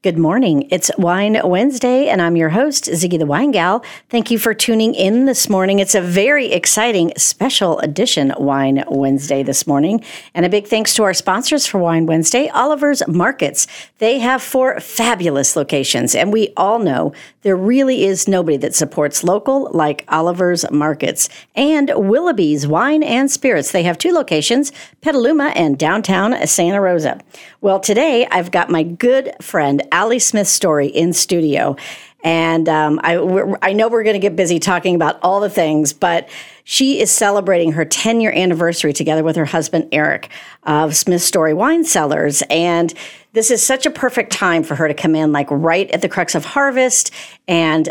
Good morning. It's Wine Wednesday, and I'm your host, Ziggy the Wine Gal. Thank you for tuning in this morning. It's a very exciting special edition Wine Wednesday this morning. And a big thanks to our sponsors for Wine Wednesday, Oliver's Markets. They have 4 fabulous locations, and we all know there really is nobody that supports local like Oliver's Markets. And Willoughby's Wine and Spirits. They have 2 locations, Petaluma and downtown Santa Rosa. Well, today I've got my good friend, Allie Smith Story in studio. And I know we're going to get busy talking about all the things, but she is celebrating her 10-year anniversary together with her husband, Eric, of Smith Story Wine Cellars. And this is such a perfect time for her to come in, like right at the crux of harvest. And,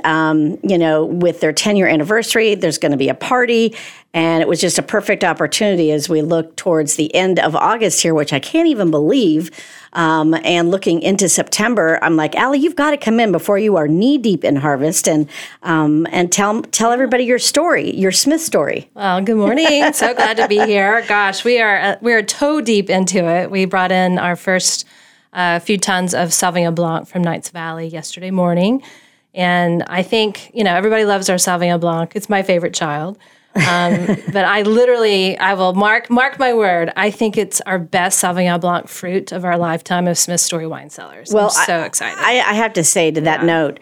with their 10-year anniversary, there's going to be a party. And it was just a perfect opportunity as we look towards the end of August here, which I can't even believe. And looking into September, I'm like, Allie, you've got to come in before you are knee deep in harvest and tell everybody your story, your Smith story. Well, good morning. So glad to be here. Gosh, we are toe deep into it. We brought in our first few tons of Sauvignon Blanc from Knights Valley yesterday morning. And I think, everybody loves our Sauvignon Blanc. It's my favorite child. But I will mark my word. I think it's our best Sauvignon Blanc fruit of our lifetime of Smith Story Wine Cellars. Well, I'm so excited. I have to say to that note,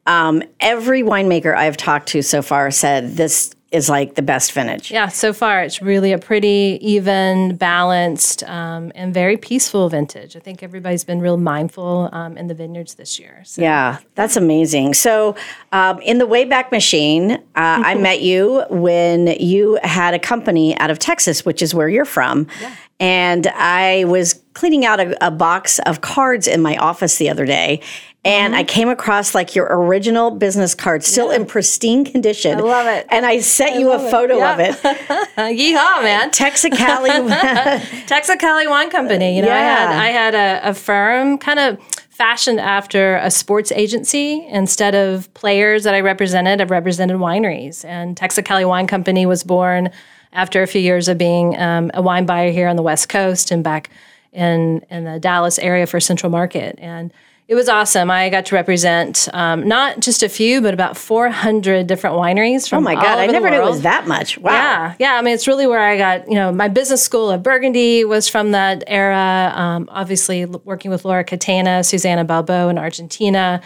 every winemaker I've talked to so far said this is like the best vintage. Yeah, so far it's really a pretty even, balanced, and very peaceful vintage. I think everybody's been real mindful in the vineyards this year. So. Yeah, that's amazing. So in the Wayback Machine, I met you when you had a company out of Texas, which is where you're from. Yeah. And I was cleaning out a box of cards in my office the other day. And I came across like your original business card, still in pristine condition. I love it. And I sent you a photo of it. Yeehaw, man. Texicali. Texicali Wine Company. I had a firm kind of fashioned after a sports agency. Instead of players that I represented wineries. And Texicali Wine Company was born after a few years of being a wine buyer here on the West Coast and back in the Dallas area for Central Market. And it was awesome. I got to represent not just a few, but about 400 different wineries from all over the world. Oh my God, I never knew it was that much. Wow. Yeah. I mean, it's really where I got, my business school of Burgundy was from that era. Obviously, working with Laura Catena, Susana Balbo in Argentina.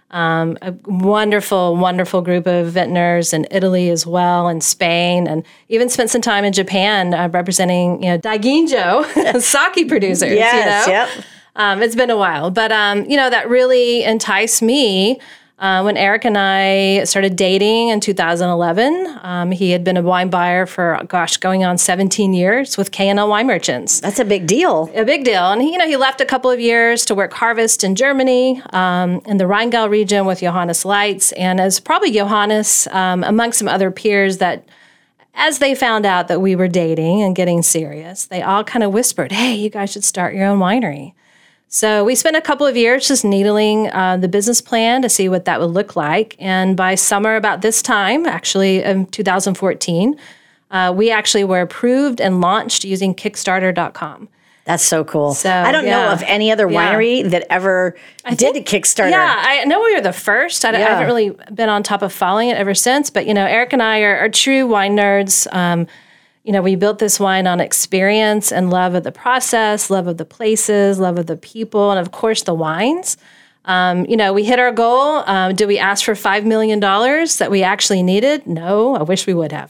A wonderful, wonderful group of vintners in Italy as well, and Spain, and even spent some time in Japan representing, Daiginjo, sake producers. Yes, yep. It's been a while, but, that really enticed me when Eric and I started dating in 2011. He had been a wine buyer for, going on 17 years with K&L Wine Merchants. That's a big deal. A big deal. And he left a couple of years to work harvest in Germany, in the Rheingau region with Johannes Leitz, and as probably Johannes, among some other peers that, as they found out that we were dating and getting serious, they all kind of whispered, hey, you guys should start your own winery. So we spent a couple of years just needling the business plan to see what that would look like. And by summer about this time, actually in 2014, we actually were approved and launched using Kickstarter.com. That's so cool. So, I don't know of any other winery that ever did a Kickstarter. Yeah, I know we were the first. I haven't really been on top of following it ever since. But, Eric and I are true wine nerds. We built this wine on experience and love of the process, love of the places, love of the people, and of course the wines. We hit our goal. Did we ask for $5 million that we actually needed? No, I wish we would have.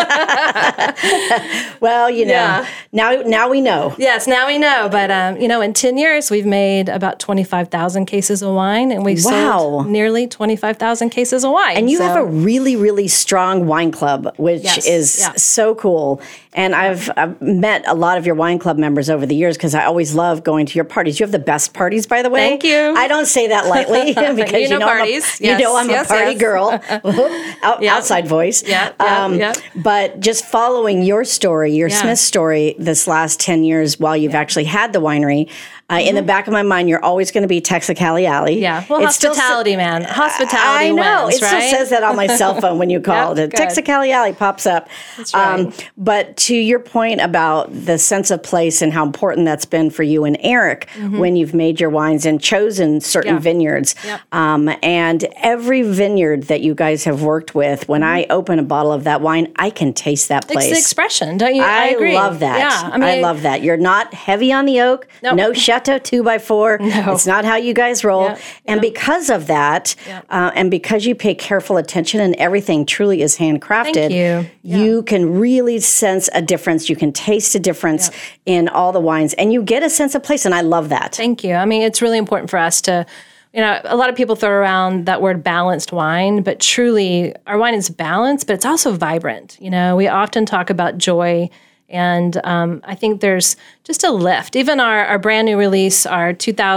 Well, now we know. Yes, now we know. But, in 10 years, we've made about 25,000 cases of wine, and we've sold nearly 25,000 cases of wine. And you have a really, really strong wine club, which is so cool. And I've met a lot of your wine club members over the years because I always love going to your parties. You have the best parties, by the way. Thank you. I don't say that lightly because parties. I'm a party girl. Outside voice. But just following your story, your Smith story, this last 10 years while you've actually had the winery, In the back of my mind, you're always going to be Texicali Alley. Yeah. Well, hospitality, man. Hospitality I know. wins, It still says that on my cell phone when you call it. Texicali Alley pops up. That's right. But to your point about the sense of place and how important that's been for you and Eric when you've made your wines and chosen certain vineyards. Yep. And every vineyard that you guys have worked with, when I open a bottle of that wine, I can taste that place. It's the expression, don't you? I agree. love that. Yeah, I love that. You're not heavy on the oak. Nope. No Chateau 2x4. No. It's not how you guys roll. Yep. And because of that, and because you pay careful attention and everything truly is handcrafted, Thank you. you can really sense a difference. You can taste a difference in all the wines, and you get a sense of place. And I love that. Thank you. I mean, it's really important for us to, a lot of people throw around that word balanced wine, but truly our wine is balanced, but it's also vibrant. We often talk about joy, and I think there's just a lift. Even our brand new release, our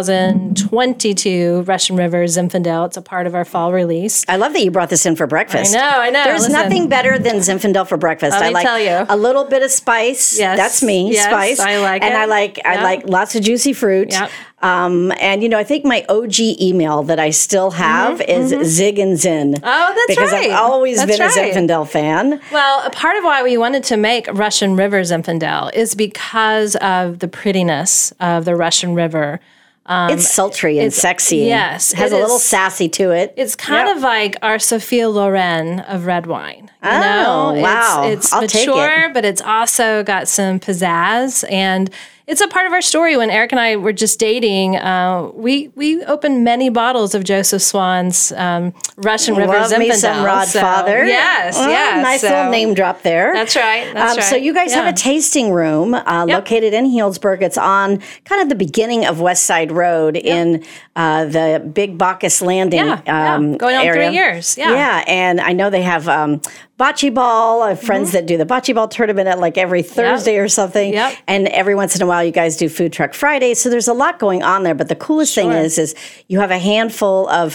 2022 Russian River Zinfandel, it's a part of our fall release. I love that you brought this in for breakfast. I know. There's nothing better than Zinfandel for breakfast. Let me tell you. A little bit of spice. Yes. That's me. Yes, spice. I like and it. I like lots of juicy fruit. Yep. And I think my OG email that I still have is Zig and Zin. Oh, that's because right. I've always been That's a right. Zinfandel fan. Well, a part of why we wanted to make Russian River Zinfandel is because of the prettiness of the Russian River. It's sultry and sexy. Yes. It has a little sassy to it. It's kind of like our Sophia Loren of red wine. Wow. It's I'll take mature, it. but it's also got some pizzazz. And it's a part of our story. When Eric and I were just dating, we opened many bottles of Joseph Swan's Russian River Love Zinfandel. me some Rodfather. Yes, yes. Nice little name drop there. That's right. That's right. So you guys have a tasting room located in Healdsburg. It's on kind of the beginning of West Side Road in the Big Bacchus Landing going on area. 3 years. Yeah, and I know they have bocce ball. I have friends that do the bocce ball tournament at like every Thursday or something. Yep. And every once in a while, you guys do Food Truck Fridays. So there's a lot going on there. But the coolest thing is you have a handful of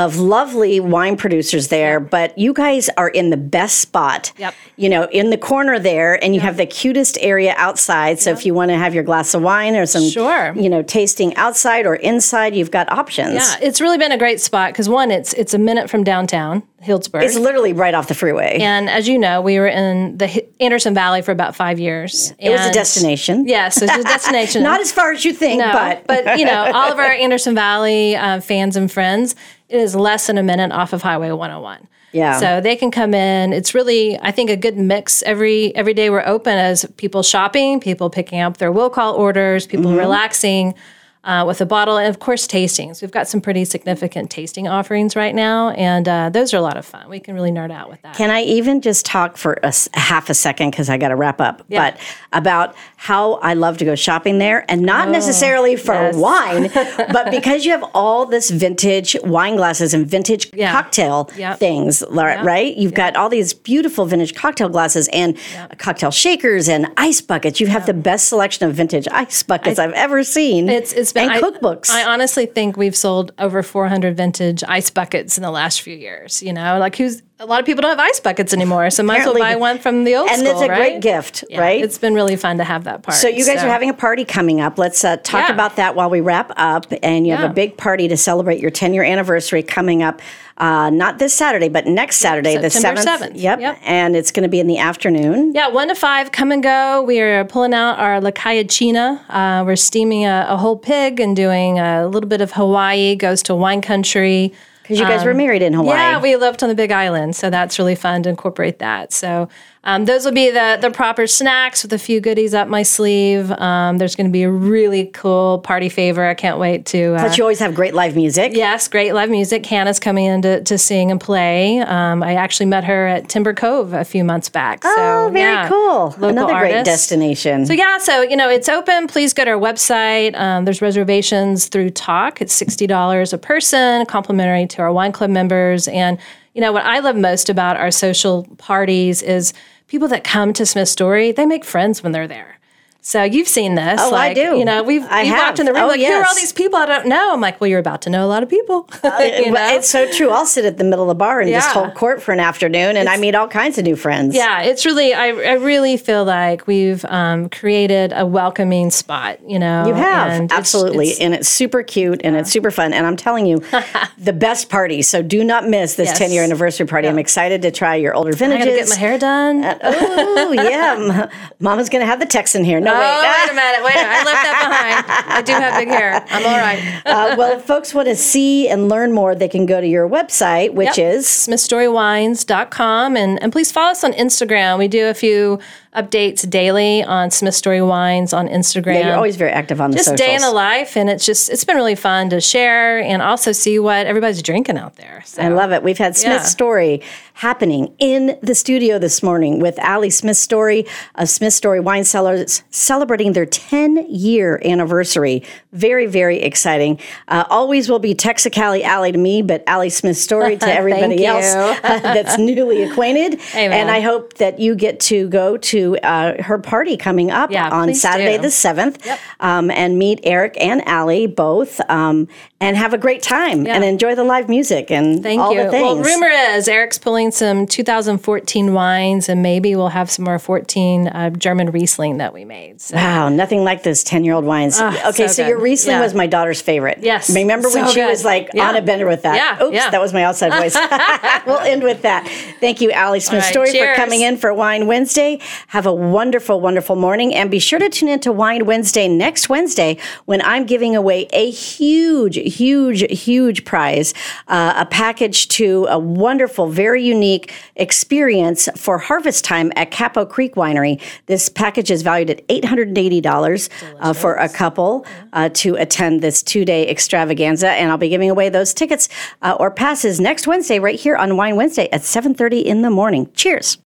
lovely wine producers there. But you guys are in the best spot. Yep. In the corner there, and you have the cutest area outside. So if you want to have your glass of wine or some, tasting outside or inside, you've got options. Yeah, it's really been a great spot because one, it's a minute from downtown Healdsburg. It's literally right off the freeway. And as you know, we were in the Anderson Valley for about 5 years. It was a destination. Yes, it was a destination. Not as far as you think, but all of our Anderson Valley fans and friends, it is less than a minute off of Highway 101. Yeah. So they can come in. It's really, I think, a good mix. Every day we're open as people shopping, people picking up their will call orders, people relaxing with a bottle, and of course tastings. We've got some pretty significant tasting offerings right now, and those are a lot of fun. We can really nerd out with that. Can I even just talk for half a second, because I got to wrap up, but about how I love to go shopping there, and not necessarily for wine, but because you have all this vintage wine glasses and vintage cocktail things, right? You've got all these beautiful vintage cocktail glasses and cocktail shakers and ice buckets. You have the best selection of vintage ice buckets I've ever seen. It's been, and cookbooks. I honestly think we've sold over 400 vintage ice buckets in the last few years. A lot of people don't have ice buckets anymore, so might as well buy one from the old school, and it's a right? great gift, right? It's been really fun to have that part. So you guys are having a party coming up. Let's talk about that while we wrap up. And you have a big party to celebrate your 10-year anniversary coming up, not this Saturday, but next Saturday, the 7th. Yep. And it's going to be in the afternoon. Yeah, 1 to 5, come and go. We are pulling out our La Cayachina. We're steaming a whole pig and doing a little bit of Hawaii, goes to wine country. Because you guys were married in Hawaii. Yeah, we lived on the Big Island, so that's really fun to incorporate that. So those will be the proper snacks with a few goodies up my sleeve. There's going to be a really cool party favor. I can't wait to... But you always have great live music. Yes, great live music. Hannah's coming in to sing and play. I actually met her at Timber Cove a few months back. Oh, very cool. Another great artist. destination. So it's open. Please go to our website. There's reservations through Talk. It's $60 a person, complimentary to our wine club members. And what I love most about our social parties is people that come to Smith Story, they make friends when they're there. So you've seen this. Oh, I do. You know, we've walked in the room here are all these people I don't know. I'm like, well, you're about to know a lot of people. It's so true. I'll sit at the middle of the bar and just hold court for an afternoon, and I meet all kinds of new friends. Yeah, it's really, I really feel like we've created a welcoming spot, You have, absolutely. And it's super cute and it's super fun. And I'm telling you, the best party. So do not miss this 10-year anniversary party. I'm excited to try your older vintages. I got to get my hair done. Oh, yeah. Mama's going to have the Texan hair. No, wait a minute. I left that behind. I do have big hair. I'm all right. Well, if folks want to see and learn more, they can go to your website, which is SmithStoryWines.com. And please follow us on Instagram. We do a few updates daily on Smith Story Wines on Instagram. Yeah, you're always very active on the socials. Just day in the life, and it's been really fun to share and also see what everybody's drinking out there. So, I love it. We've had Smith Story happening in the studio this morning with Allie Smith Story of Smith Story Wine Cellars celebrating their 10-year anniversary. Very, very exciting. Always will be Texicali Allie to me, but Allie Smith Story to everybody else that's newly acquainted. Amen. And I hope that you get to go to her party coming up on Saturday the 7th and meet Eric and Allie both and have a great time and enjoy the live music and all the things. Well, rumor is Eric's pulling some 2014 wines, and maybe we'll have some more 14 German Riesling that we made. So. Wow, nothing like those 10-year-old wines. Okay, so your Riesling was my daughter's favorite. Yes. Remember when she was like on a bender with that? Yeah. Oops, that was my outside voice. We'll end with that. Thank you, Allie Smith Story, for coming in for Wine Wednesday. Have a wonderful, wonderful morning, and be sure to tune in to Wine Wednesday next Wednesday when I'm giving away a huge, huge, huge prize, a package to a wonderful, very unique experience for harvest time at Capo Creek Winery. This package is valued at $880 for a couple to attend this 2-day extravaganza, and I'll be giving away those tickets or passes next Wednesday right here on Wine Wednesday at 7:30 in the morning. Cheers.